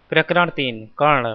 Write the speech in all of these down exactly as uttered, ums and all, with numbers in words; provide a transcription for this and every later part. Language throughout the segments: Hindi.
प्रकरण तीन कर्ण।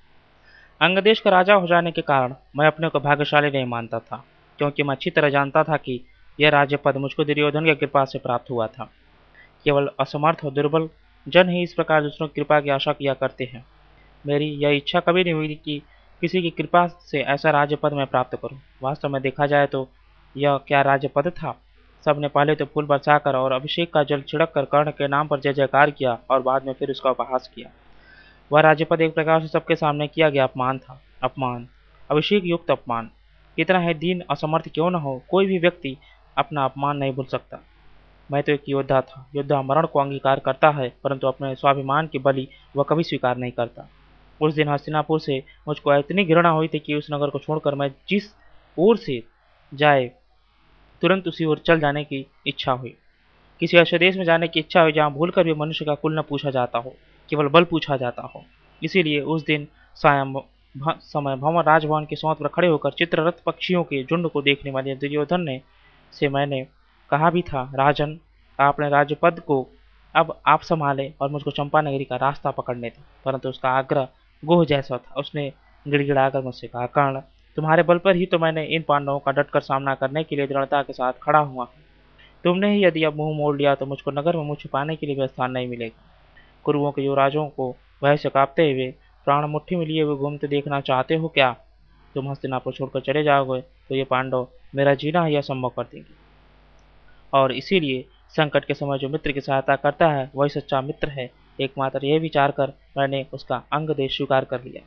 अंगदेश का राजा हो जाने के कारण मैं अपने को भाग्यशाली नहीं मानता था, क्योंकि मैं अच्छी तरह जानता था कि यह राज्य पद मुझको दुर्योधन की कृपा से प्राप्त हुआ था। केवल असमर्थ और दुर्बल जन ही इस प्रकार दूसरों की कृपा की आशा किया करते हैं। मेरी यह इच्छा कभी नहीं हुई कि किसी की कृपा से ऐसा राज्य पद मैं प्राप्त करूं। वास्तव में देखा जाए तो यह क्या राज्य पद था। सबने पहले तो फूल बरसाकर और अभिषेक का जल छिड़क कर कर्ण के नाम पर जय जयकार किया और बाद में फिर उसका उपहास किया। वह राज्यपद एक प्रकार से सबके सामने किया गया अपमान था। अपमान, अभिषेक युक्त अपमान। कितना है दीन असमर्थ क्यों न हो, कोई भी व्यक्ति अपना अपमान नहीं भूल सकता। मैं तो एक योद्धा था। योद्धा मरण को अंगीकार करता है, परंतु अपने स्वाभिमान की बलि वह कभी स्वीकार नहीं करता। उस दिन हस्तिनापुर से मुझको इतनी घृणा हुई थी कि उस नगर को छोड़कर मैं जिस ओर से जाए तुरंत उसी ओर चल जाने की इच्छा हुई। किसी ऐसे देश में जाने की इच्छा हुई जहाँ भूलकर भी मनुष्य का कुल न पूछा जाता हो, केवल बल पूछा जाता हो। इसीलिए उस दिन सायं भ- समय भंवर राजभवन के सौत पर खड़े होकर चित्ररथ पक्षियों के झुंड को देखने वाले दुर्योधन ने से मैंने कहा भी था, राजन, आपने राज्यपद को अब आप संभाले और मुझको चंपानगरी का रास्ता पकड़ने दें। परंतु उसका आग्रह गोह जैसा था। उसने गिड़गिड़ाकर मुझसे कहा, कर्ण, तुम्हारे बल पर ही तो मैंने इन पांडवों का डटकर सामना करने के लिए दृढ़ता के साथ खड़ा हुआ हूँ। तुमने ही यदि अब मुंह मोड़ लिया तो मुझको नगर में मुँह छुपाने के लिए भी स्थान नहीं मिलेगा। कुरुओं के युवराजों को भय से कांपते हुए, प्राण मुट्ठी में लिए हुए घूमते देखना चाहते हो क्या? तुम हस्तिनापुर छोड़कर चले जाओगे तो ये पांडव मेरा जीना ही असंभव कर देंगे। और इसीलिए संकट के समय जो मित्र की सहायता करता है वही सच्चा मित्र है। एकमात्र यह विचार कर मैंने उसका अंग देश स्वीकार कर लिया।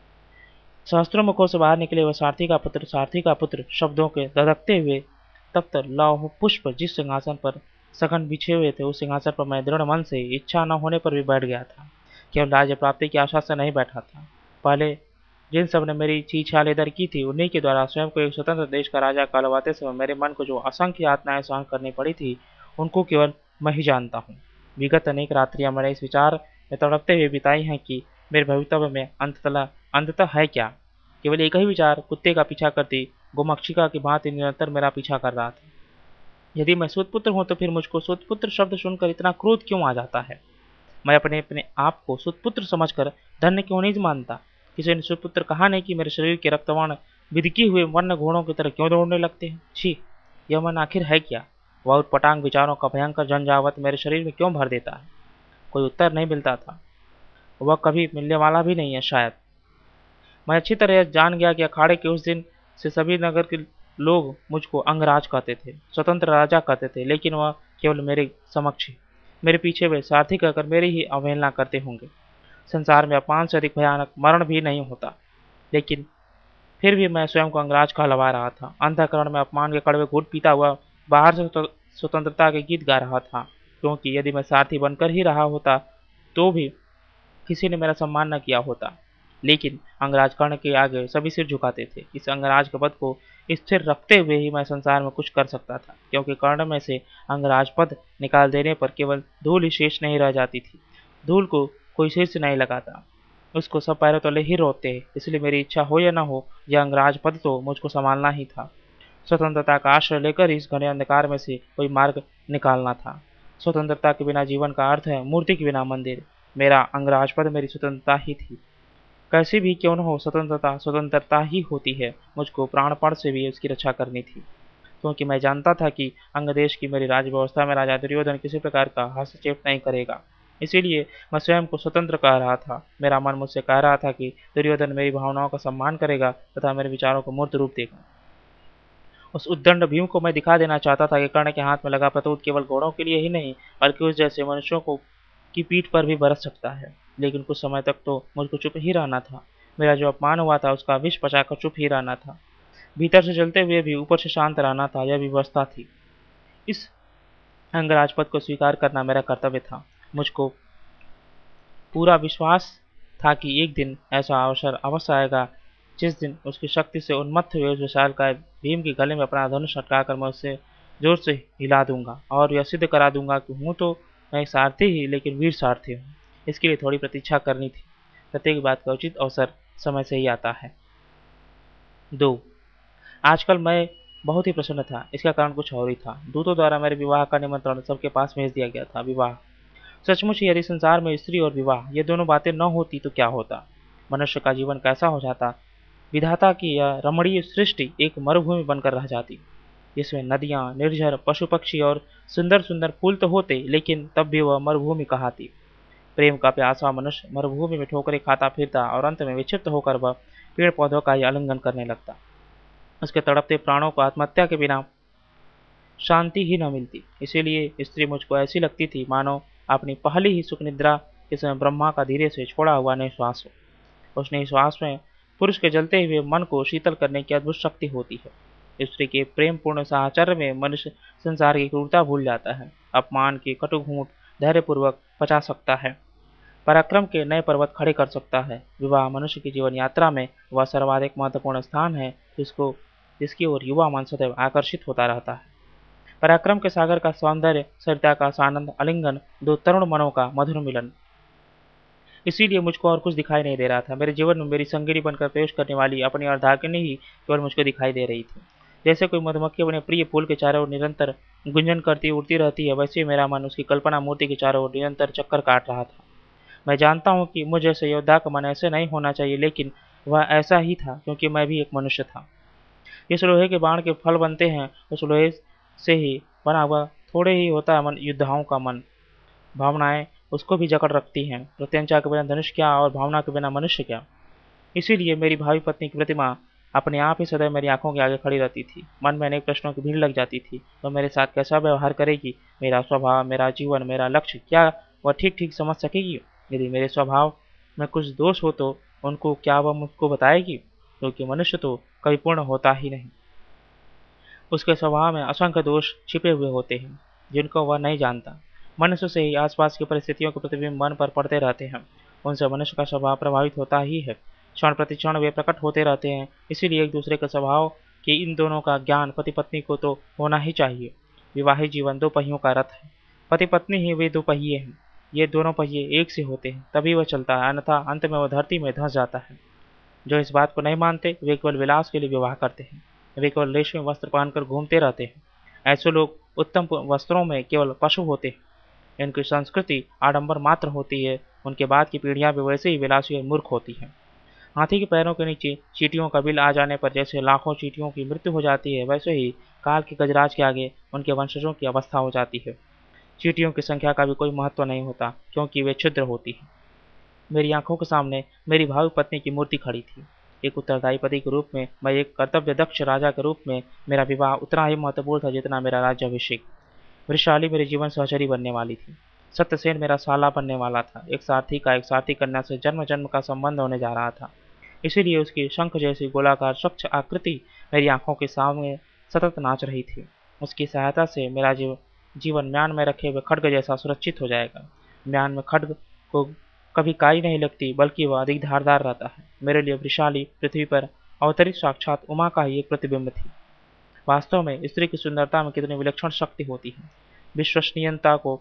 सहस्त्रों मुखों से बाहर निकले वह सारथी का पुत्र सारथी का पुत्र शब्दों के धधकते हुए तप्त लौह पुष्प जिस सिंहासन पर सघन बिछे हुए थे, उस सिंहासन पर मैं दृढ़ मन से इच्छा न होने पर भी बैठ गया था। केवल राज्य प्राप्ति की आशा से नहीं बैठा था। पहले जिन सब ने मेरी छीछाल इधर की थी, उन्हीं के द्वारा स्वयं को एक स्वतंत्र देश का राजा कहलवाते समय मेरे मन को जो असंख्य यातनाएं सहन करनी पड़ी थी, उनको केवल मैं ही जानता हूँ। विगत अनेक रात्रियां मैंने इस विचार में तड़पते हुए बिताई हैं कि मेरे भवितव्य में अंततः अंततः है क्या। केवल एक ही विचार कुत्ते का पीछा करती गोमक्षिका की भांति निरंतर मेरा पीछा कर रहा था। यदि मैं सुतपुत्र हूं तो फिर मुझको सुतपुत्र शब्द सुनकर इतना क्रोध क्यों आ जाता है? मैं अपने अपने आप को सुतपुत्र समझकर धन्य क्यों नहीं मानता? किसी ने सुतपुत्र कहा नहीं कि मेरे शरीर के रक्तवान बिदकी हुए वन्य घोड़ों की तरह क्यों दौड़ने लगते हैं? छी, यह मन आखिर है क्या? वह उटपटांग विचारों का भयंकर झंझावत मेरे शरीर में क्यों भर देता है? कोई उत्तर नहीं मिलता था। वह कभी मिलने वाला भी नहीं है शायद। मैं अच्छी तरह जान गया कि अखाड़े के उस दिन से सभी नगर के लोग मुझको अंगराज कहते थे, स्वतंत्र राजा कहते थे, लेकिन वह केवल मेरे समक्ष मेरे पीछे वे सारथी कहकर मेरी ही अवहेलना करते होंगे। संसार में अपमान से अधिक भयानक मरण भी नहीं होता, लेकिन फिर भी मैं स्वयं को अंगराज कहलवा रहा था। अंतःकरण में अपमान के कड़वे घूंट पीता हुआ बाहर से स्वतंत्रता के गीत गा रहा था, क्योंकि यदि मैं सारथी बनकर ही रहा होता तो भी किसी ने मेरा सम्मान न किया होता। लेकिन अंगराज कर्ण के आगे सभी सिर झुकाते थे। इस अंगराज के पद को स्थिर रखते हुए ही मैं संसार में कुछ कर सकता था, क्योंकि कर्ण में से अंगराज पद निकाल देने पर केवल धूल ही शेष नहीं रह जाती थी। धूल को कोई शीर्ष नहीं लगाता, उसको सब पैरों तले ही रोते हैं। इसलिए मेरी इच्छा हो या न हो, यह अंगराज पद तो मुझको संभालना ही था। स्वतंत्रता का आश्रय लेकर इस घने अंधकार में से कोई मार्ग निकालना था। स्वतंत्रता के बिना जीवन का अर्थ है मूर्ति के बिना मंदिर। मेरा अंगराज पद मेरी स्वतंत्रता ही थी। कैसी भी क्यों न हो, स्वतंत्रता स्वतंत्रता ही होती है। मुझको प्राणपण से भी उसकी रक्षा करनी थी, क्योंकि मैं जानता था कि अंगदेश की मेरी राज व्यवस्था में राजा दुर्योधन किसी प्रकार का हस्तक्षेप नहीं करेगा। इसीलिए मैं स्वयं को स्वतंत्र कह रहा था। मेरा मन मुझसे कह रहा था कि दुर्योधन मेरी भावनाओं का सम्मान करेगा तथा मेरे विचारों को मूर्त रूप देगा। उस उद्दंड भीम को मैं दिखा देना चाहता था कि कर्ण के हाथ में लगा प्रतोद केवल घोड़ों के लिए ही नहीं, बल्कि उस जैसे मनुष्यों को की पीठ पर भी बरस सकता है। लेकिन कुछ समय तक तो मुझको चुप ही रहना था। मेरा जो अपमान हुआ था उसका विष पचाकर चुप ही रहना था। भीतर से जलते हुए भी ऊपर से शांत रहना था, यह व्यवस्था थी। इस अंगराजपद को स्वीकार करना मेरा कर्तव्य था। मुझको पूरा विश्वास था कि एक दिन ऐसा अवसर अवश्य आएगा जिस दिन उसकी शक्ति से उन्मत्त हुए उस विशालकाय भीम के गले में अपना धनुष अटकाकर मैं उससे जोर से हिला दूंगा और यह सिद्ध करा दूंगा कि हूँ तो मैं एक सारथी ही, लेकिन वीर सारथी हूँ। इसके लिए थोड़ी प्रतीक्षा करनी थी। प्रत्येक बात का उचित अवसर समय से ही आता है। दो आजकल मैं बहुत ही प्रसन्न था। इसका कारण कुछ और ही था। दूतों द्वारा मेरे विवाह का निमंत्रण सबके पास भेज दिया गया था। विवाह सचमुच ही यदि संसार में स्त्री और विवाह ये दोनों बातें न होती तो क्या होता? मनुष्य का जीवन कैसा हो जाता? विधाता की यह रमणीय सृष्टि एक मरुभूमि बनकर रह जाती। इसमें नदियाँ, निर्झर, पशु पक्षी और सुंदर सुंदर फूल तो होते, लेकिन तब भी वह मरुभूमि कहाती। प्रेम का प्यासा मनुष्य मरुभूमि में ठोकरें खाता फिरता और अंत में विक्षिप्त होकर वह पेड़ पौधों का ही आलिंगन करने लगता। उसके तड़पते प्राणों को आत्महत्या के बिना शांति ही न मिलती। इसीलिए स्त्री मुझको ऐसी लगती थी मानो अपनी पहली ही सुख निद्रा के समय ब्रह्मा का धीरे से छोड़ा हुआ निश्वास हो। उस निश्वास में पुरुष के जलते हुए मन को शीतल करने की अद्भुत शक्ति होती है। स्त्री के प्रेम पूर्ण साहचर्य में मनुष्य संसार की क्रूरता भूल जाता है, अपमान के कटु घूंट धैर्यपूर्वक पचा सकता है, पराक्रम के नए पर्वत खड़े कर सकता है। विवाह मनुष्य की जीवन यात्रा में वह सर्वाधिक महत्वपूर्ण स्थान है जिसको जिसकी ओर युवा मन सदैव आकर्षित होता रहता है। पराक्रम के सागर का सौंदर्य, सरिता का सानंद आलिंगन, दो तरुण मनों का मधुर मिलन। इसीलिए मुझको और कुछ दिखाई नहीं दे रहा था। मेरे जीवन में मेरी संगिनी बनकर प्रवेश करने वाली अपनी अर्धांगिनी ही केवल मुझको दिखाई दे रही थी। जैसे कोई मधुमक्खी अपने प्रिय फूल के चारों ओर निरंतर गुंजन करती उड़ती रहती है, वैसे ही मेरा मन उसकी कल्पना मूर्ति के चारों ओर निरंतर चक्कर काट रहा था। मैं जानता हूँ कि मुझ जैसे योद्धा का मन ऐसे नहीं होना चाहिए, लेकिन वह ऐसा ही था क्योंकि मैं भी एक मनुष्य था। जिस लोहे के बाण के फल बनते हैं, उस लोहे से ही बना हुआ थोड़े ही होता है मन योद्धाओं का मन। भावनाएं उसको भी जकड़ रखती हैं। प्रत्यंचा के बिना धनुष क्या और भावना के बिना मनुष्य क्या। इसीलिए मेरी भावी पत्नी की प्रतिमा अपने आप ही सदैव मेरी आंखों के आगे खड़ी रहती थी। मन में अनेक प्रश्नों की भीड़ लग जाती थी। वह मेरे साथ कैसा व्यवहार करेगी, मेरा स्वभाव, मेरा जीवन, मेरा लक्ष्य, क्या वह ठीक ठीक समझ सकेगी? यदि मेरे स्वभाव में कुछ दोष हो तो उनको क्या वह मुझको बताएगी? क्योंकि मनुष्य तो कभी पूर्ण होता ही नहीं। उसके स्वभाव में असंख्य दोष छिपे हुए होते हैं जिनको वह नहीं जानता। मनुष्य से ही आसपास की परिस्थितियों के प्रतिबिंब मन पर पड़ते रहते हैं। उनसे मनुष्य का स्वभाव प्रभावित होता ही है। क्षण प्रतिक्षण वे प्रकट होते रहते हैं। इसीलिए एक दूसरे के स्वभाव के इन दोनों का ज्ञान पति पत्नी को तो होना ही चाहिए। विवाहित जीवन दो पहियों का रथ है। पति पत्नी ही वे दो पहिए हैं। ये दोनों पहिए एक से होते हैं तभी वह चलता है, अन्यथा अंत में वह धरती में धंस जाता है। जो इस बात को नहीं मानते वे केवल विलास के लिए विवाह करते हैं। वे केवल रेशमी वस्त्र पहनकर घूमते रहते हैं। ऐसे लोग उत्तम वस्त्रों में केवल पशु होते हैं। इनकी संस्कृति आडंबर मात्र होती है। उनके बाद की पीढ़ियां भी वैसे ही विलासी और मूर्ख होती हैं। हाथी के पैरों के नीचे चींटियों का बिल आ जाने पर जैसे लाखों चींटियों की मृत्यु हो जाती है, वैसे ही काल के गजराज के आगे उनके वंशजों की अवस्था हो जाती है। चींटियों की संख्या का भी कोई महत्व नहीं होता क्योंकि वे क्षुद्र होती हैं। मेरी आंखों के सामने मेरी भावी पत्नी की मूर्ति खड़ी थी। एक उत्तरदायी पति के रूप में, मैं एक कर्तव्य दक्ष राजा के रूप में मेरा विवाह उतना ही महत्वपूर्ण था जितना मेरा राज्याभिषेक। वृषाली मेरी जीवन सहचरी बनने वाली थी। सत्यसेन मेरा साला बनने वाला था। एक सारथी का एक सारथी कन्या से जन्म जन्म का संबंध होने जा रहा था। इसीलिए उसकी शंख जैसी गोलाकार स्वच्छ आकृति मेरी आंखों के सामने सतत नाच रही थी। उसकी सहायता से मेरा जीव, जीवन म्यान में रखे हुए खड्ग जैसा सुरक्षित हो जाएगा। म्यान में खड्ग को कभी काई नहीं लगती, बल्कि वह अधिक धारदार रहता है। मेरे लिए वृषाली पृथ्वी पर अवतरित साक्षात उमा का ही एक प्रतिबिंब थी। वास्तव में स्त्री की सुंदरता में कितनी विलक्षण शक्ति होती है। विश्वसनीयता को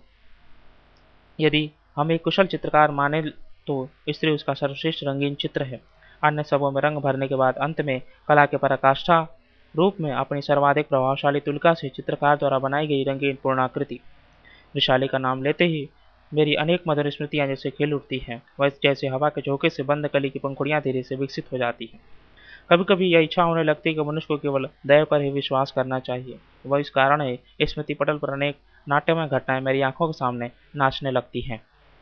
यदि हम एक कुशल चित्रकार माने तो स्त्री उसका सर्वश्रेष्ठ रंगीन चित्र है। अन्य सबों में रंग भरने के बाद अंत में कला के पराकाष्ठा रूप में अपनी सर्वाधिक प्रभावशाली तुलिका से चित्रकार द्वारा बनाई गई रंगीन पूर्णाकृति। वृषाली का नाम लेते ही मेरी अनेक मधुर स्मृतियां जैसे खेल उठती हैं, वैसे जैसे हवा के झोंके से बंद कली की पंखुड़ियां धीरे से विकसित हो जाती हैं। कभी कभी यह इच्छा होने लगती है कि मनुष्य को केवल दैव पर ही विश्वास करना चाहिए। वह इस कारण है स्मृति पटल पर अनेक नाट्यमय घटनाएं मेरी आंखों के सामने नाचने लगती हैं।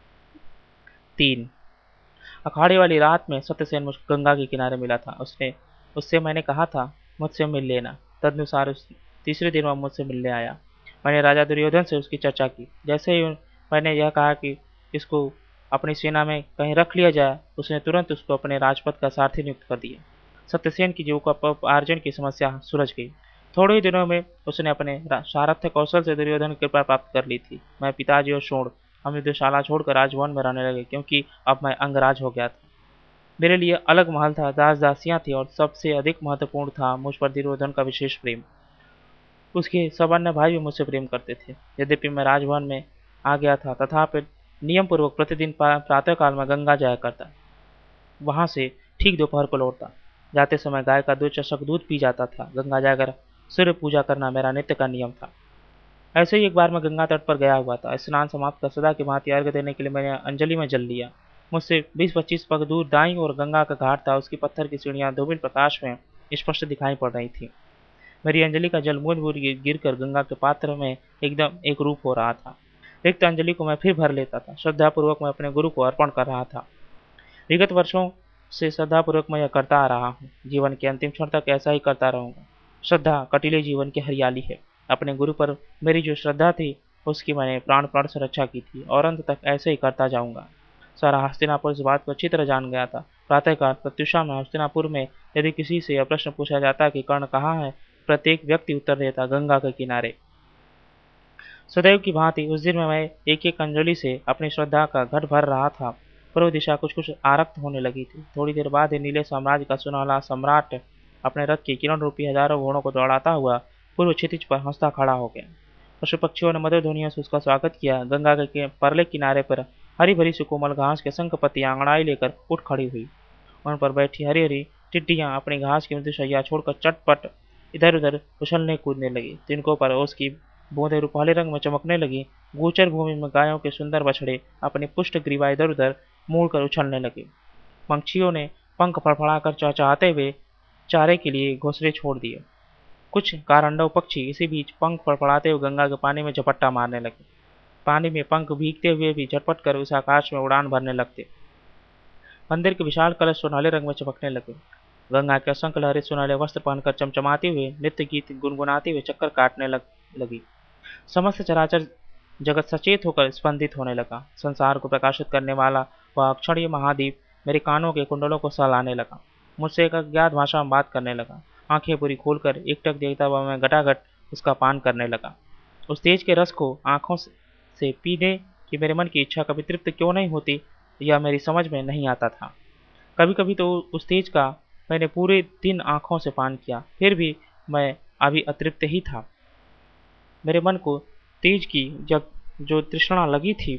तीन अखाड़े वाली रात में सत्यसेन मुझको गंगा के किनारे मिला था। उसने उससे मैंने कहा था मुझसे मिल लेना। तदनुसार उस तीसरे दिन वह मुझसे मिलने आया। मैंने राजा दुर्योधन से उसकी चर्चा की। जैसे ही मैंने यह कहा कि इसको अपनी सेना में कहीं रख लिया जाए, उसने तुरंत उसको अपने राजपथ का सारथी नियुक्त कर दिया। सत्यसेन की जीविकोपार्जन की समस्या सुलझ गई। थोड़े ही दिनों में उसने अपने सारथ्य कौशल से दुर्योधन की कृपा प्राप्त कर ली थी। मैं पिताजी और शोण हम युद्धशाला छोड़कर राजभवन में रहने लगे क्योंकि अब मैं अंगराज हो गया था। मेरे लिए अलग महल था, दास दासियां थी और सबसे अधिक महत्वपूर्ण था मुझ पर दुर्योधन का विशेष प्रेम। उसके सब अन्य भाई भी मुझसे प्रेम करते थे। यद्यपि मैं राजभवन में आ गया था, तथापि नियम पूर्वक प्रतिदिन प्रातःकाल में गंगा जाया करता। वहां से ठीक दोपहर को लौटता। जाते समय गाय का दो चषक दूध पी जाता था। गंगा जाकर सूर्य पूजा करना मेरा नित्य का नियम था। ऐसे ही एक बार मैं गंगा तट पर गया हुआ था। स्नान समाप्त कर सदा की भांति अर्घ्य देने के लिए मैंने अंजलि में जल लिया। मुझसे बीस पच्चीस पग दूर दाईं ओर गंगा का घाट था। उसकी पत्थर की सीढ़ियां धूमिल प्रकाश में स्पष्ट दिखाई पड़ रही थी। मेरी अंजलि का जल बूंद बूंद गिर कर गंगा के पात्र में एकदम एक रूप हो रहा था। रिक्त अंजलि को मैं फिर भर लेता था। श्रद्धापूर्वक मैं अपने गुरु को अर्पण कर रहा था। विगत वर्षों से श्रद्धापूर्वक मैं यह करता आ रहा हूँ। जीवन के अंतिम क्षण तक ऐसा ही करता रहूंगा। श्रद्धा कटीले जीवन की हरियाली है। अपने गुरु पर मेरी जो श्रद्धा थी उसकी मैंने प्राण प्राण से रक्षा की थी और अंत तक ऐसे ही करता जाऊंगा। सारा हस्तिनापुर इस बात को अच्छी तरह जान गया था। प्रातःकाल प्रत्युषा में हस्तिनापुर में यदि किसी से यह प्रश्न पूछा जाता कि कर्ण कहाँ है, प्रत्येक व्यक्ति उत्तर देता, गंगा के किनारे। सदैव की भांति उस दिन में मैं एक एक अंजलि से अपनी श्रद्धा का घट भर रहा था। पूर्व दिशा कुछ कुछ आरक्त होने लगी थी। थोड़ी देर बाद ही नीले साम्राज्य का सुनहला सम्राट अपने रथ की किरण रूपी हजारों घोड़ों को दौड़ाता हुआ पूर्व क्षितिज पर हंसता खड़ा हो गया। पशु पक्षियों ने मधुर ध्वनियों से उसका स्वागत किया। गंगा के परले किनारे पर हरी भरी सुकोमल घास के शंख पत्तियां अंगड़ाई लेकर उठ खड़ी हुई। उन पर बैठी हरी हरी टिड्डियां अपनी घास की मृदुशैया छोड़कर चटपट इधर उधर उछलने कूदने लगी। तिनकों पर ओस की बूंदें रूपाले रंग में चमकने लगी। गोचर भूमि में गायों के सुंदर बछड़े अपनी पुष्ट ग्रीवा इधर उधर मुड़ कर उछलने लगे। पंछियों ने पंख फड़फड़ाकर चहचहाते हुए चारे के लिए घोंसले छोड़ दिए। कुछ कारंडव पक्षी इसी बीच पंख फड़फड़ाते हुए गंगा के पानी में झपट्टा मारने लगे। पानी में पंख भीगते हुए भी झटपट कर उस आकाश में उड़ान भरने लगते। मंदिर के विशाल कलश सुनहले रंग में चमकने लगे। गंगा के असंख्य लहरें सुनहले वस्त्र पहनकर चमचमाते हुए नृत्य गीत गुनगुनाते हुए चक्कर काटने लग लगी। समस्त चराचर जगत सचेत होकर स्पंदित होने लगा। संसार को प्रकाशित करने वाला वह अक्षणीय महादीप मेरे कानों के कुंडलों को सहलाने लगा। मुझसे एक अज्ञात भाषा में बात करने लगा। आंखें पूरी खोलकर एकटक देखता हुआ मैं घटाघट उसका पान करने लगा। उस तेज के रस को आंखों से पीने की मेरे मन की इच्छा कभी तृप्त क्यों नहीं होती, यह मेरी समझ में नहीं आता था। कभी कभी तो उस तेज का मैंने पूरे दिन आंखों से पान किया, फिर भी मैं अभी अतृप्त ही था। मेरे मन को तेज की जब जो तृष्णा लगी थी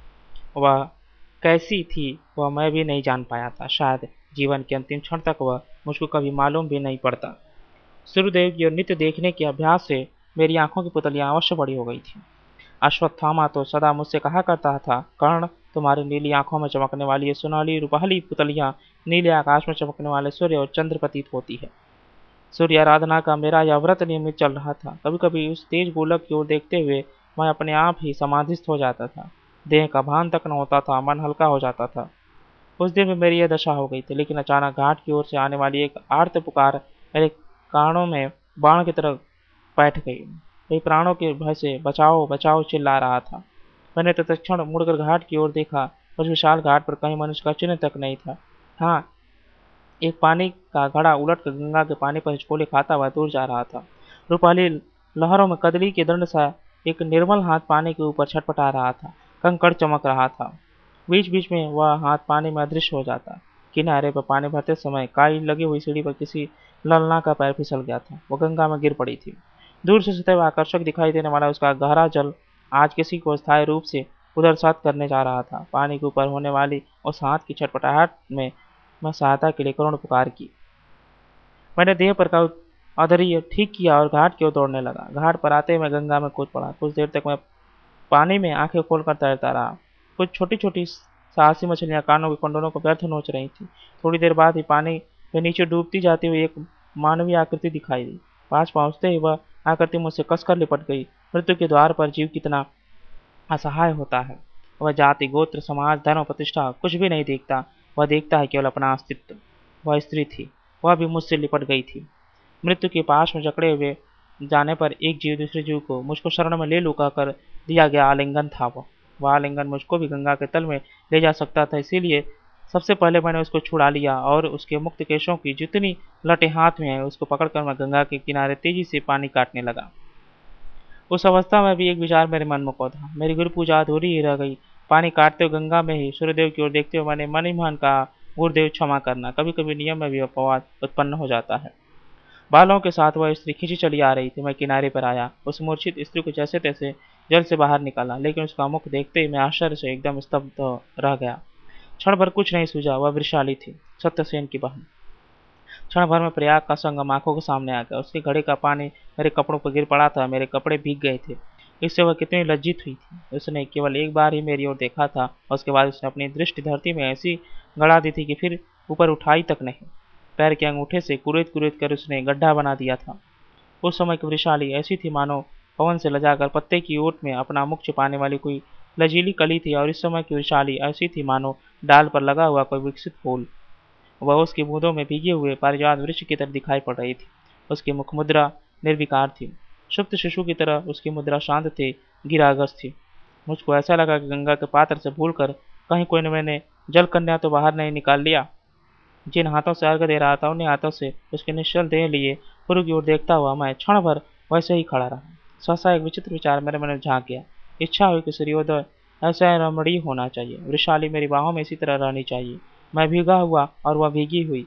वह कैसी थी वह मैं भी नहीं जान पाया था। शायद जीवन के अंतिम क्षण तक वह मुझको कभी मालूम भी नहीं पड़ता। सूर्यदेव की नित्य देखने के अभ्यास से मेरी आंखों की पुतलियां अवश्य बड़ी हो गई थी। अश्वत्थामा तो सदा मुझसे कहा करता था, कर्ण तुम्हारी नीली आंखों में चमकने वाली ये सुनहली रूपहली पुतलियां नीले आकाश में चमकने वाले सूर्य और चंद्र प्रतीत होती है। सूर्य आराधना का मेरा यह व्रत नियमित चल रहा था। कभी कभी उस तेज गोलक की ओर देखते हुए मैं अपने आप ही समाधिस्थ हो जाता था। देह का भान तक न होता था, मन हल्का हो जाता था। उस दिन में मेरी यह दशा हो गई थी। लेकिन अचानक घाट की ओर से आने वाली एक आर्त पुकार मेरे कानों में बाण की तरह बैठ गई। वही प्राणों के भय से बचाओ बचाओ चिल्ला रहा था। मैंने तत्क्षण मुड़कर घाट की ओर देखा। उस विशाल घाट पर कहीं मनुष्य का चिन्ह तक नहीं था। हाँ, एक पानी का घड़ा उलट कर गंगा के पानी पर हिचकोले खाता हुआ दूर जा रहा था। रूपाली लहरों में कदली के दंड सा एक निर्मल हाथ पानी के ऊपर छटपटा रहा था। कंकड़ चमक रहा था। बीच बीच में वह हाथ पानी में अदृश्य हो जाता। किनारे पर पानी भरते समय काई लगी हुई सीढ़ी पर किसी ललना का पैर फिसल गया था। वह गंगा में गिर पड़ी थी। दूर से सदैव आकर्षक दिखाई देने वाला उसका गहरा जल आज किसी को स्थायी रूप से उधर साथ करने जा रहा था। पानी के ऊपर होने वाली उस हाथ की छटपटाहट में मैं सहायता के लिए करुण पुकार की। मैंने देह पर का अधर्य ठीक किया और घाट की ओर दौड़ने लगा। घाट पर आते मैं गंगा में कूद पड़ा। कुछ देर तक मैं पानी में आंखें खोलकर तैरता रहा। कुछ छोटी छोटी साहसी मछलियां कानों के कुंडलों को व्यर्थ नोच रही थी। थोड़ी देर बाद ही पानी में नीचे डूबती जाती हुई एक मानवीय आकृति दिखाई दी। पास पहुंचते ही वह आकृति मुझसे कसकर लिपट गई। मृत्यु के द्वार पर जीव कितना असहाय होता है। वह जाति गोत्र समाज धर्म प्रतिष्ठा कुछ भी नहीं देखता। वह देखता है केवल अपना अस्तित्व। वह स्त्री थी, वह भी मुझसे लिपट गई थी। मृत्यु के पास में जकड़े हुए जाने पर एक जीव दूसरे जीव को मुझको शरण में ले लू कहकर दिया गया आलिंगन था। वह वह आलिंगन मुझको भी गंगा के तल में ले जा सकता था। इसीलिए सबसे पहले मैंने उसको छुड़ा लिया और उसके मुक्त केशों की जितनी लटें हाथ में आई उसको पकड़कर मैं गंगा के किनारे तेजी से पानी काटने लगा। उस अवस्था में भी एक विचार मेरे मन में था। मेरी गुरु पूजा अधूरी ही रह गई। पानी काटते हुए गंगा में ही सूर्यदेव की ओर देखते हुए मैंने मन ही मन कहा, गुरुदेव क्षमा करना। कभी कभी नियम में भी अपवाद उत्पन्न हो जाता है। बालों के साथ वह स्त्री खींची चली आ रही थी। मैं किनारे पर आया। उस मूर्छित स्त्री को जैसे तैसे जल से बाहर निकाला, लेकिन उसका मुख देखते ही मैं आश्चर्य से एकदम स्तब्ध रह गया। क्षण भर कुछ नहीं सूझा। वह वृषाली थी, सत्यसेन की बहन। क्षण भर में प्रयाग का संगम आंखों के सामने आ गया। उसके घड़े का पानी मेरे कपड़ों पर गिर पड़ा था। मेरे कपड़े भीग गए थे। इससे वह कितनी लज्जित हुई थी। उसने केवल एक बार ही मेरी ओर देखा था और उसके बाद उसने अपनी दृष्टि धरती में ऐसी गड़ा दी थी कि फिर ऊपर उठाई तक नहीं। पैर के अंगूठे से कुरेद कुरेद कर उसने गड्ढा बना दिया था। उस समय की वृषाली ऐसी थी मानो पवन से लजाकर पत्ते की ओट में अपना मुख छिपाने वाली कोई लजीली कली थी, और इस समय की वृषाली ऐसी थी मानो डाल पर लगा हुआ कोई विकसित फूल। वह उसकी बूंदों में भीगे हुए पारिजात वृक्ष की तरह दिखाई पड़ रही थी। उसकी मुख मुद्रा निर्विकार थी, सुप्त शिशु की तरह उसकी मुद्रा शांत थी, गिरागस थी। मुझको ऐसा लगा कि गंगा के पात्र से भूलकर कहीं कोई ने मैंने जल कन्या तो बाहर नहीं निकाल लिया। जिन हाथों से अर्घ दे रहा था उन्हीं हाथों से उसके निश्चल देह लिए पूर्व की ओर देखता हुआ मैं क्षण भर वैसे ही खड़ा रहा। सहसा एक विचित्र विचार मेरे मन में झांक गया। इच्छा हुई कि सूर्योदय ऐसा रमणीय होना चाहिए, वृषाली मेरी बाहों में इसी तरह रहनी चाहिए, मैं भीगा हुआ और वह भीगी हुई।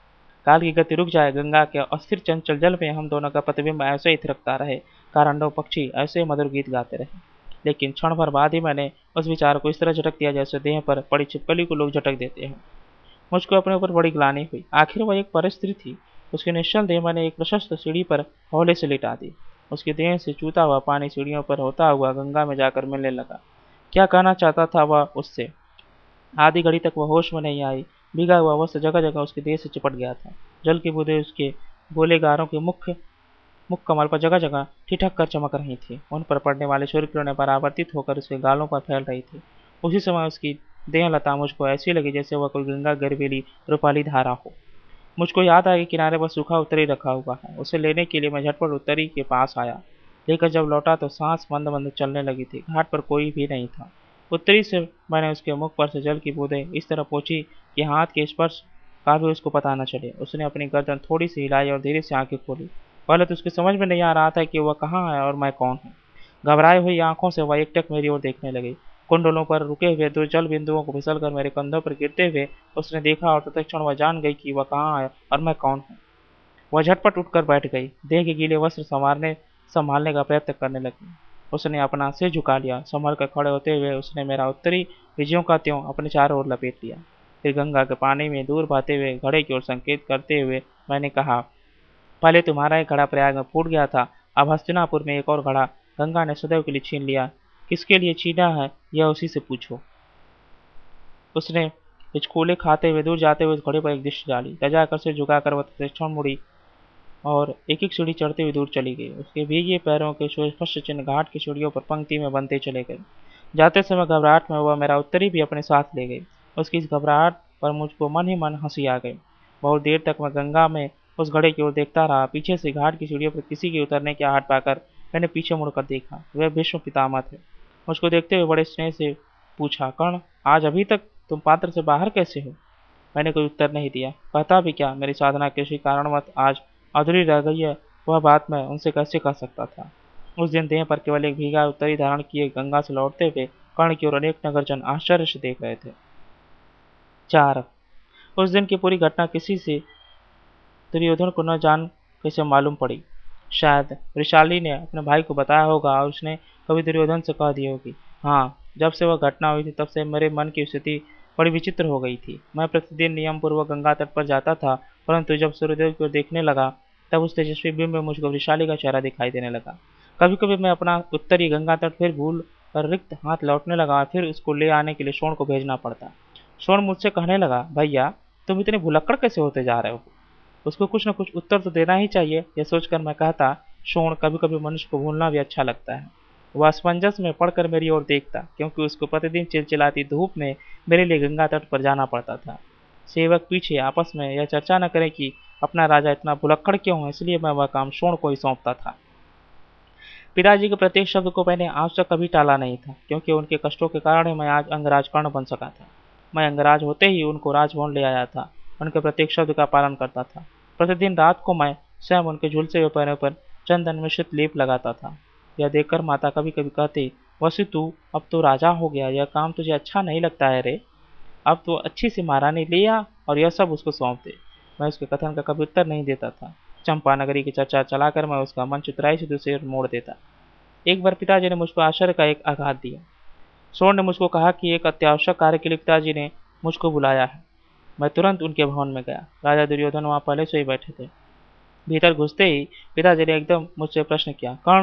काल की गति रुक जाए, गंगा के अस्थिर चंचल जल में हम दोनों का प्रतिबिंब ऐसे ही थिरकता रहे, कारंडव पक्षी ऐसे मधुर गीत गाते रहे। लेकिन क्षण भर बाद ही मैंने उस विचार को इस तरह झटक दिया जैसे देह पर पड़ी छिपकली को लोग झटक देते हैं। मुझको अपने ऊपर बड़ी ग्लानि हुई। आखिर वह एक परस्त्री थी। उसके निश्चल देह मैंने एक प्रशस्त सीढ़ी पर हौले से लिटा दी। उसके देह से चूता हुआ पानी सीढ़ियों पर होता हुआ गंगा में जाकर मिलने लगा। क्या कहना चाहता था वह उससे? आधी घड़ी तक वह होश में नहीं आई। भीगा हुआ वस्त्र जगह जगह उसके देह से चिपट गया था। जल की बूंदें उसके गोले गारों के मुख मुख कमल पर जगह जगह ठिठक कर चमक रही थी। उन पर पड़ने वाले सूर्य किरणें परावर्तित होकर उसके गालों पर फैल रही थी। उसी समय उसकी देह लता मुझको ऐसी लगी जैसे वह कोई गंगा गर्भीली रूपाली धारा हो। मुझको याद आया कि किनारे पर सूखा उत्तरी रखा हुआ है। उसे लेने के लिए मैं झटपट उत्तरी के पास आया। लेकर जब लौटा तो सांस मंद मंद चलने लगी थी। घाट पर कोई भी नहीं था। उत्तरी से मैंने उसके मुख पर से जल की बूंदें इस तरह पोंछी कि हाथ के स्पर्श का भी उसको पता न चले। उसने अपनी गर्दन थोड़ी सी हिलाई और धीरे से आंखें खोली। पहले तो उसके समझ में नहीं आ रहा था कि वह कहाँ है और मैं कौन हूँ। घबराई हुई आंखों से वह एकटक मेरी ओर देखने लगी। कुंडलों पर रुके हुए दो जल बिंदुओं को फिसलकर मेरे कंधों पर गिरते हुए उसने देखा, और तत्क्षण वह जान गई कि वह कहाँ है और मैं कौन हूँ। वह झटपट उठकर बैठ गई। देह के गीले वस्त्र संवारने संभालने का प्रयत्न करने लगी। उसने अपना सिर झुका लिया। संभल कर खड़े होते हुए उसने मेरा उत्तरी विजयों का त्यों अपने चारों ओर लपेट लिया। फिर गंगा के पानी में दूर बहते हुए घड़े की ओर संकेत करते हुए मैंने कहा, पहले तुम्हारा एक घड़ा प्रयाग में फूट गया था, अब हस्तिनापुर में एक और घड़ा गंगा ने सदैव के लिए छीन लिया। किसके लिए छीना है यह उसी से पूछो। उसने हिचकोले खाते हुए दूर जाते हुए उस घड़े पर एक दृष्टि डाली। लजाकर सिर झुकाकर वह तत्क्षण मुड़ी और एक एक सीढ़ी चढ़ते हुए दूर चली गई। उसके भीगे पैरों के स्पष्ट चिन्ह घाट की सीढ़ियों पर पंक्ति में बनते चले गए। जाते समय घबराहट में वह मेरा उत्तरी भी अपने साथ ले गई। उसकी इस घबराहट पर मुझको मन ही मन हंसी आ गई। बहुत देर तक मैं गंगा में उस घड़े की ओर देखता रहा। पीछे से घाट की सीढ़ियों पर किसी के उतरने की आहट पाकर मैंने पीछे मुड़कर देखा। वह भीष्म पितामह थे। मुझको देखते हुए बड़े स्नेह से पूछा, कर्ण, आज अभी तक तुम पात्र से बाहर कैसे हो? मैंने कोई उत्तर नहीं दिया। कहता भी क्या, मेरी साधना किसी कारणवश आज अधूरी रह गई है, वह बात मैं उनसे कैसे कह सकता था। उस दिन देह पर केवल एक भीगा उत्तरी धारण किए गंगा से लौटते हुए कर्ण की ओर अनेक नगरजन आश्चर्य से देख रहे थे। चार उस दिन की पूरी घटना किसी से दुर्योधन को न जान कैसे मालूम पड़ी। शायद वृषाली ने अपने भाई को बताया होगा और उसने कभी दुर्योधन से कह दी होगी। हाँ, जब से वह घटना हुई थी तब से मेरे मन की स्थिति बड़ी विचित्र हो गई थी। मैं प्रतिदिन नियम पूर्वक गंगा तट पर जाता था, परंतु जब सूर्यदेव को देखने लगा तब उस तेजस्वी बिंब में मुझको वृषाली का चेहरा दिखाई देने लगा। कभी कभी मैं अपना उत्तरी गंगा तट फिर भूल कर रिक्त हाथ लौटने लगा, फिर उसको ले आने के लिए शोण को भेजना पड़ता। शोण मुझसे कहने लगा, भैया तुम इतने भुलक्कड़ कैसे होते जा रहे हो? उसको कुछ न कुछ उत्तर तो देना ही चाहिए। यह सोचकर मैं कहता, शोण, कभी कभी मनुष्य को भूलना भी अच्छा लगता है। वह असमंजस में पड़कर मेरी ओर देखता, क्योंकि उसको प्रतिदिन चिलचिलाती धूप में मेरे लिए गंगा तट पर जाना पड़ता था। सेवक पीछे आपस में यह चर्चा न करें कि अपना राजा इतना भुलक्कड़ क्यों है, इसलिए मैं वह काम शोण को ही सौंपता था। पिताजी के प्रत्येक शब्द को मैंने आज तक कभी टाला नहीं था, क्योंकि उनके कष्टों के कारण ही मैं आज अंगराज कर्ण बन सका था। मैं अंगराज होते ही उनको राजभवन ले आया था, उनके प्रत्येक शब्द का पालन करता था। प्रतिदिन रात को मैं स्वयं उनके झुलसे हुए पैरों पर चंदन मिश्रित लेप लगाता था। यह देखकर माता कभी कभी कहती, वसु तू अब तो राजा हो गया, यह काम तुझे अच्छा नहीं लगता है रे? अब तो अच्छी सी महारानी ले आ और यह सब उसको सौंप दे। मैं उसके कथन का कभी उत्तर नहीं देता था। चंपा नगरी की चर्चा चलाकर मैं उसका मन चतुराई से दूसरी ओर मोड़ देता। एक बार पिताजी ने मुझको आश्चर्य का एक आघात दिया। शोण ने मुझको कहा कि एक अत्यावश्यक कार्य के लिए पिताजी ने मुझको बुलाया है। मैं तुरंत उनके भवन में गया। राजा दुर्योधन वहां पहले से ही बैठे थे। भीतर घुसते ही पिताजी ने एकदम मुझसे प्रश्न किया, कर्ण,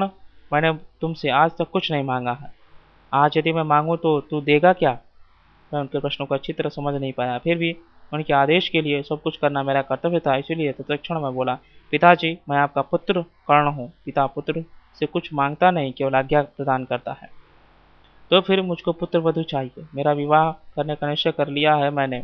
मैंने तुमसे आज तक कुछ नहीं मांगा है। आज यदि मैं मांगूं तो तू देगा क्या? मैं उनके प्रश्नों को अच्छी तरह समझ नहीं पाया, फिर भी उनके आदेश के लिए सब कुछ करना मेरा कर्तव्य था, इसीलिए तत्क्षण मैं बोला, पिताजी, मैं आपका पुत्र कर्ण हूँ। पिता पुत्र से कुछ मांगता नहीं, केवल आज्ञा प्रदान करता है। तो फिर मुझको पुत्र वधु चाहिए। मेरा विवाह करने का निश्चय कर लिया है मैंने।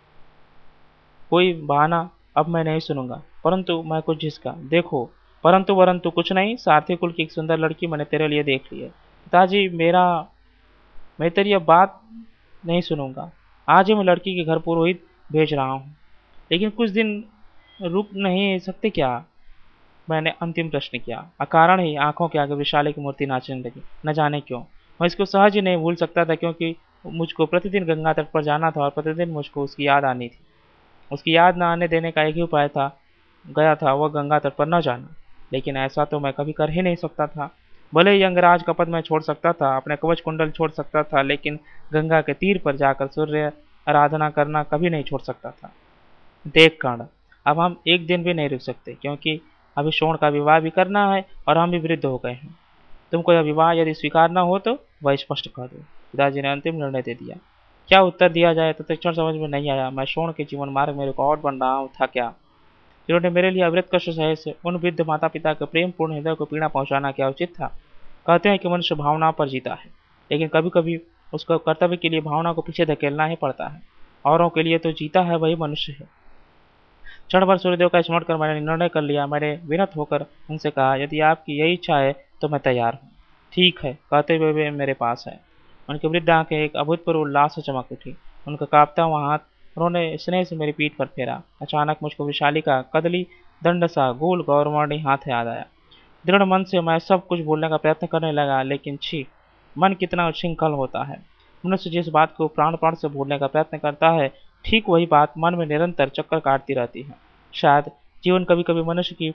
कोई बहाना अब मैं नहीं सुनूंगा। परंतु मैं कुछ झिझका। देखो, परंतु वरंतु कुछ नहीं, सारथी कुल की एक सुंदर लड़की मैंने तेरे लिए देख ली है। पिताजी, मेरा मैं तेरी अब बात नहीं सुनूंगा। आज ही मैं लड़की के घर पुरोहित भेज रहा हूँ, लेकिन कुछ दिन रुक नहीं सकते क्या? मैंने अंतिम प्रश्न किया। अकारण ही आंखों के आगे विशाले की मूर्ति नाचने लगी, न जाने क्यों। मैं इसको सहज ही नहीं भूल सकता था, क्योंकि मुझको प्रतिदिन गंगा तट पर जाना था और प्रतिदिन मुझको उसकी याद आनी थी। उसकी याद न आने देने का एक ही उपाय था, गया था वह गंगा तट पर न जाना। लेकिन ऐसा तो मैं कभी कर ही नहीं सकता था। भले ही अंगराज का पद मैं छोड़ सकता था, अपने कवच कुंडल छोड़ सकता था, लेकिन गंगा के तीर पर जाकर सूर्य आराधना करना कभी नहीं छोड़ सकता था। देख कर्ण, अब हम एक दिन भी नहीं रुक सकते, क्योंकि अभी शोण का विवाह भी करना है और हम भी वृद्ध हो गए हैं। तुमको यह विवाह यदि स्वीकार न हो तो वह स्पष्ट कर दो। पिताजी ने अंतिम निर्णय दे दिया। क्या उत्तर दिया जाए तो तत्क्षण समझ में नहीं आया। मैं शोण के जीवन मार्ग में रुकावट बन रहा था क्या? जिन्होंने मेरे लिए अविरत कष्ट सहे से उन वृद्ध माता पिता के प्रेम पूर्ण हृदय को पीड़ा पहुंचाना क्या उचित था? कहते हैं कि मनुष्य भावना पर जीता है, लेकिन कभी कभी उसको कर्तव्य के लिए भावना को पीछे धकेलना ही पड़ता है। औरों के लिए तो जीता है वही मनुष्य है। क्षण भर सूर्यदेव का स्मरण कर मैंने निर्णय कर लिया। मैंने विनत होकर उनसे कहा, यदि आपकी यही इच्छा है तो मैं तैयार हूँ। ठीक है, कहते हुए वे मेरे पास है। उनकी वृद्ध आंखें एक अभूतपूर्व उल्लास से चमक उठी। उनका कांपता हुआ हाथ उन्होंने स्नेह से मेरी पीठ पर फेरा। अचानक मुझको विशाली का कदली दंड सा गोल गौरवर्णी हाथ याद आया। दृढ़ मन से मैं सब कुछ बोलने का प्रयत्न करने लगा, लेकिन छी, मन कितना उच्छृंखल होता है। मनुष्य जिस बात को प्राण प्राण से भूलने का प्रयत्न करता है, ठीक वही बात मन में निरंतर चक्कर काटती रहती है। शायद जीवन कभी कभी मनुष्य की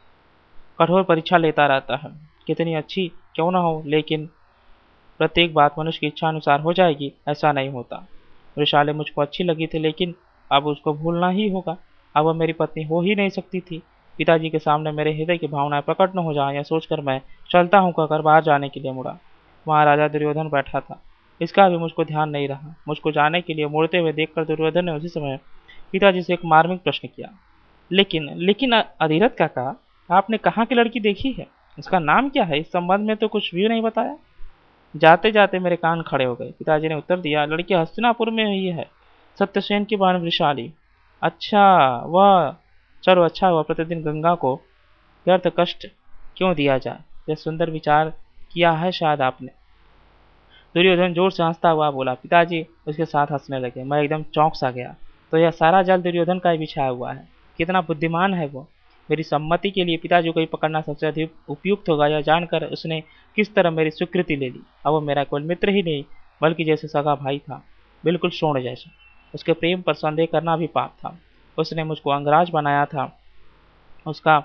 कठोर परीक्षा लेता रहता है। कितनी अच्छी क्यों न हो, लेकिन प्रत्येक बात मनुष्य की इच्छा अनुसार हो जाएगी, ऐसा नहीं होता। वैशाली मुझको अच्छी लगी थी, लेकिन अब उसको भूलना ही होगा। अब वह मेरी पत्नी हो ही नहीं सकती थी। पिताजी के सामने मेरे हृदय की भावनाएं प्रकट न हो जाए, यह सोचकर मैं चलता हूँ कहकर बाहर जाने के लिए मुड़ा। वहाँ राजा दुर्योधन बैठा था। इसका भी मुझको ध्यान नहीं रहा। मुझको जाने के लिए मुड़ते हुए देखकर दुर्योधन ने उसी समय पिताजी से एक मार्मिक प्रश्न किया। लेकिन लेकिन अधिरथ काका, आपने कहाँ की लड़की देखी है? उसका नाम क्या है? इस संबंध में तो कुछ भी नहीं बताया। जाते जाते मेरे कान खड़े हो गए। पिताजी ने उत्तर दिया, लड़की हस्तिनापुर में हुई है, सत्यसेन की बहन वृषाली। अच्छा, वह चलो अच्छा हुआ, प्रतिदिन गंगा को व्यर्थ कष्ट क्यों दिया जाए। यह सुंदर विचार किया है शायद आपने। दुर्योधन जोर से हंसता हुआ बोला। पिताजी उसके साथ हंसने लगे। मैं एकदम चौंक सा गया। तो यह सारा जाल दुर्योधन का ही बिछाया हुआ है। कितना बुद्धिमान है वो। मेरी सम्मति के लिए पिताजी को ही पकड़ना सबसे अधिक उपयुक्त होगा, यह जानकर उसने किस तरह मेरी स्वीकृति ले ली। अब वो मेरा केवल मित्र ही नहीं, बल्कि जैसे सगा भाई था, बिल्कुल शोण जैसा। उसके प्रेम पर संदेह करना भी पाप था। उसने मुझको अंगराज बनाया था। उसका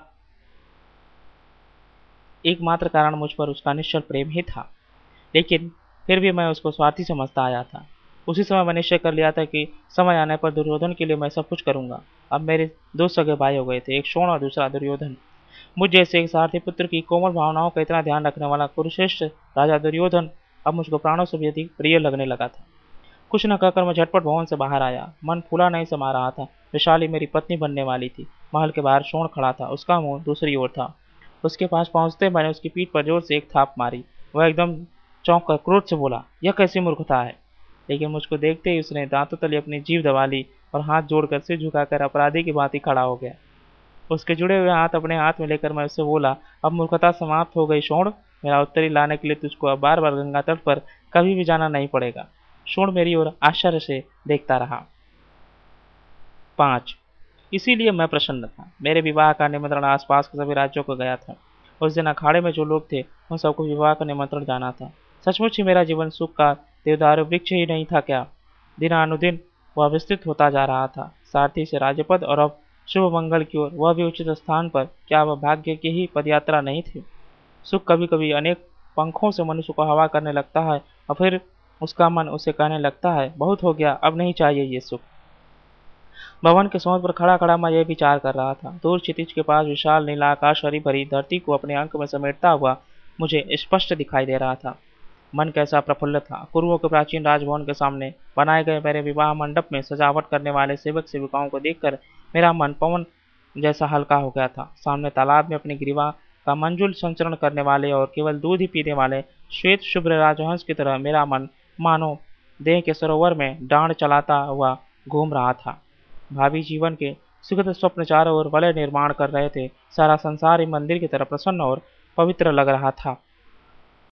एकमात्र कारण मुझ पर उसका निश्चल प्रेम ही था, लेकिन फिर भी मैं उसको स्वार्थी समझता आया था। उसी समय मैं निश्चय कर लिया था कि समय आने पर दुर्योधन के लिए मैं सब कुछ करूंगा। अब मेरे दो सगे भाई हो गए थे, एक शोण और दूसरा दुर्योधन। मुझ जैसे एक सारथी पुत्र की कोमल भावनाओं का इतना ध्यान रखने वाला कुरुश्रेष्ठ राजा दुर्योधन अब मुझको प्राणों से भी अधिक प्रिय लगने लगा था। कुछ न कहकर मैं झटपट भवन से बाहर आया। मन फूला नहीं समा रहा था। वैशाली मेरी पत्नी बनने वाली थी। महल के बाहर शोण खड़ा था, उसका मुंह दूसरी ओर था। उसके पास पहुंचते मैंने उसकी पीठ पर जोर से एक थाप मारी। वह एकदम चौंक कर क्रोध से बोला, यह कैसी मूर्खता है। लेकिन मुझको देखते ही उसने दांतों तले अपनी जीभ दबा ली और हाथ जोड़कर सिर झुकाकर अपराधी की भांति खड़ा हो गया। उसके जुड़े हुए हाथ अपने हाथ में लेकर मैं उससे बोला, अब मूर्खता समाप्त हो गई शोण। मेरा उत्तरी लाने के लिए तुझको अब बार बार गंगा तट पर कभी भी जाना नहीं पड़ेगा। शोण मेरी ओर आश्चर्य से देखता रहा। पाँच इसीलिए मैं प्रसन्न था। मेरे विवाह का निमंत्रण आसपास के सभी राज्यों को गया था। उस दिन अखाड़े में जो लोग थे उन सबको विवाह का निमंत्रण जाना था। सचमुच ही मेरा जीवन सुख का देवदारू वृक्ष ही नहीं था क्या? दिनानुदिन वह विस्तृत होता जा रहा था। सारथी से राजपद और अब शुभ मंगल की ओर, वह भी उचित स्थान पर। क्या वह भाग्य की ही पदयात्रा नहीं थी? सुख कभी कभी अनेक पंखों से मनुष्य को हवा करने लगता है और फिर उसका मन उसे कहने लगता है, बहुत हो गया, अब नहीं चाहिए ये सुख। भवन के सोच पर खड़ा खड़ा मैं यह विचार कर रहा था। दूर क्षितिज के पास विशाल नीला आकाश हरी भरी धरती को अपने अंक में समेटता हुआ मुझे स्पष्ट दिखाई दे रहा था। मन कैसा प्रफुल्लित था। कुरुओं के प्राचीन राजभवन के सामने बनाए गए मेरे विवाह मंडप में सजावट करने वाले सेवक सेविकाओं को देखकर मेरा मन पवन जैसा हल्का हो गया था। सामने तालाब में अपनी ग्रीवा का मंजुल संचरण करने वाले और केवल दूध ही पीने वाले श्वेत शुभ्र राजहंस की तरह मेरा मन मानो देह के सरोवर में डांड चलाता हुआ घूम रहा था। भावी जीवन के सुखद स्वप्न चारों ओर वलय निर्माण कर रहे थे। सारा संसार ही मंदिर की तरह प्रसन्न और पवित्र लग रहा था।